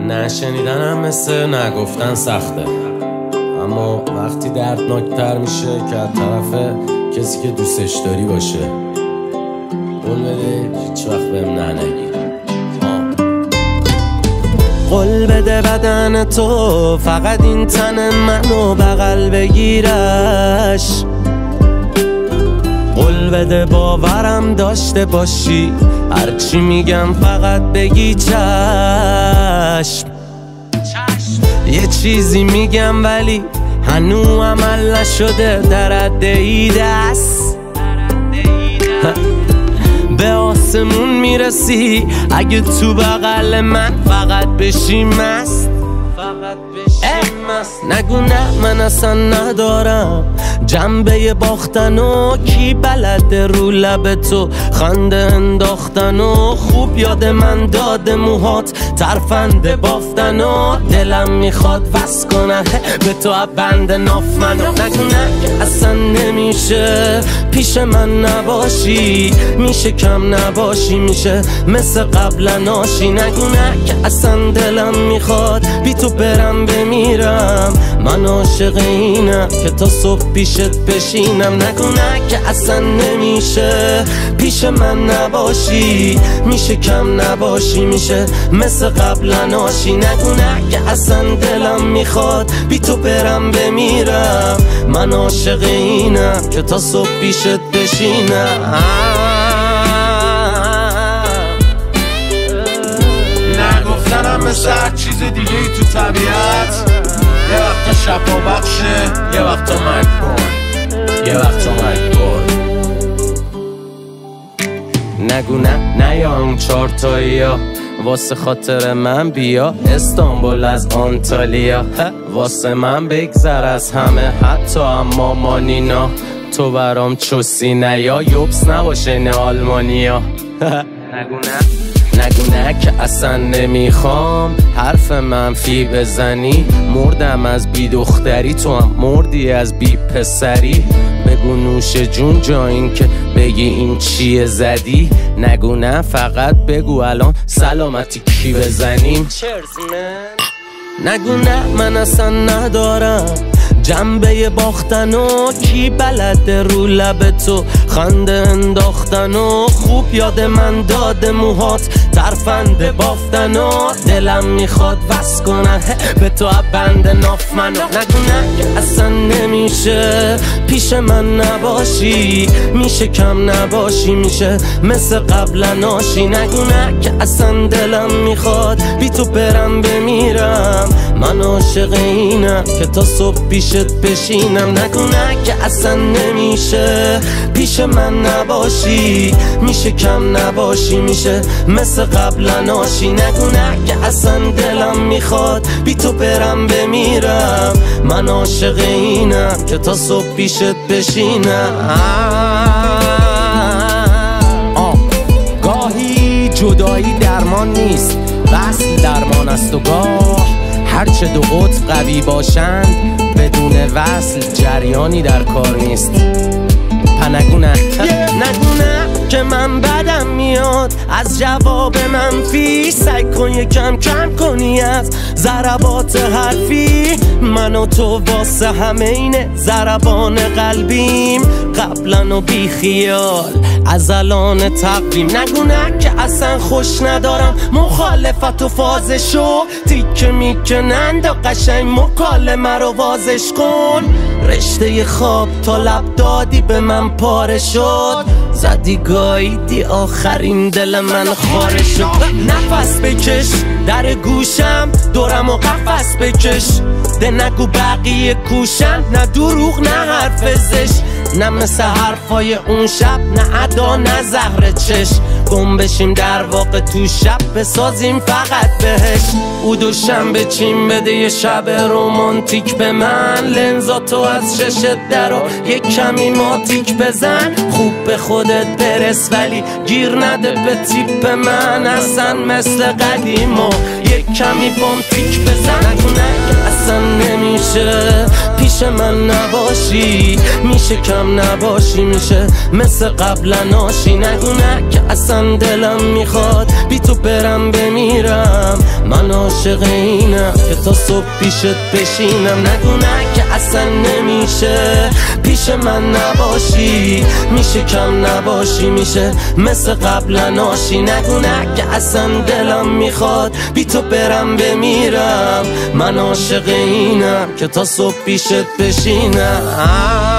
نشنیدنم مثل نگفتن سخته، اما وقتی دردناکتر میشه که از طرف کسی که دوستش داری باشه. قول بده هیچ وقت بهم نه نگی. قول بده بدن تو فقط این تن منو بغل بگیرش. قول بده باورم داشته باشی، هرچی میگم فقط بگی چشم. یه چیزی میگم ولی هنو عمل نشده، در عده دست به آسمون میرسی اگه تو بغل من فقط بشی مست. نگو نه من اصلا ندارم جنبه باختن و کی بلده رو لب تو خنده انداختن و خوب یاد من داده موهات ترفنده بافتن و دلم میخواد وس کنه به تو بند ناف منو. نگو نه که اصلا نمیشه پیش من نباشی، میشه کم نباشی، میشه مثل قبل ناشی. نگو نه که اصلا دلم میخواد بی تو برم بمیرم، من عاشق اینم که تا صبح پیشت بشینم. نگو نه که اصلا نمیشه پیش من نباشی، میشه کم نباشی، میشه مثل قبل ناشی. نگو نه که اصلا دلم میخواد بی تو برم بمیرم، من عاشق اینم که تا صبح پیشت بشینم. نگفتنم مثل هر چیز دیگه ای تو طبیعت، یه وقتا شفا بخشه، یه وقتا مجبور، یه وقتا مجبور. نگو نه یا اون چارتایی ها واسه خاطر من بیا استانبول از آنتالیا، واسه من بگذر از همه حتی اما مانینا. تو برام چوسی نه یا یوبس نباشه نه آلمانیا. نگو نه که اصلا نمیخوام حرف منفی بزنی، مردم از بی دختری تو هم مردی از بی پسری. بگو نوش جون جا این که بگی این چیه زدی. نگو نه فقط بگو الان سلامتی کی بزنیم. نگو نه من اصلا ندارم جنبه باختن و کی بلده رو لب تو خنده انداختن و خوب یاد من داده موهات ترفنده بافتن و دلم میخواد وس کنه به تو بند ناف منو. نگو نه که اصلا نمیشه پیش من نباشی، میشه کم نباشی، میشه مثل قبل ناشی. نگو نه که اصلا دلم میخواد بی تو برم بمیرم، من عاشق اینم که تا صبح پیشت بشینم. نگو نه که اصلا نمیشه پیش من نباشی، میشه کم نباشی، میشه مثل قبل ناشی. نگو نه که اصلا دلم میخواد بی تو برم بمیرم، من عاشق اینم که تا صبح پیشت بشینم. گاهی جدایی درمان نیست، وصل درمان است و گاه هرچه دو قطب قوی باشند بدون وصل جریانی در کار نیست. نگو نه که من بدم میاد از جواب منفی، سعی کن یکم کم کنی از ضربات حرفی. من و تو واسه همه اینه ضربان قلبیم، قبلا و بی خیال از الان تقویم. نگو نه که اصلا خوش ندارم مخالفت و فازشو، تیکه میکنند و قشنگ مکالمه رو وازش کن. رشته خواب تا لب دادی به من پاره شد، زدی گاییدی آخرین دل من خاره شد. نفس بکش در گوشم دورم و قفس بکش، ده نگو بقیه کوشن، نه دروغ نه حرف زش، نه مثل حرفای اون شب، نه ادا نه زهر چش. گم بشیم در واقع تو شب بسازیم فقط بهش. او دوشنبه چین بده یه شب رومانتیک به من، لنزاتو از ششت درا یک کمی ماتیک بزن. خوب به خودت برس ولی گیر نده به تیپ من، اصلا مثل قدیم و یک کمی بامتیک بزن. نگو نه اصلا نمیشه پیش من نباشی، میشه کم نباشی، میشه مثل قبل ناشی. نگو نه که اصلا دلم میخواد بی تو برم بمیرم، من عاشق اینم که تا صبح پیشت بشینم. نگو نه که اصلا نمیشه پیش من نباشی، میشه کم نباشی، میشه مثل قبلا ناشی. نگو نه که اصلا دلم میخواد بی تو برم بمیرم. من عاشق اینم که تا صبح پیشت بشینم.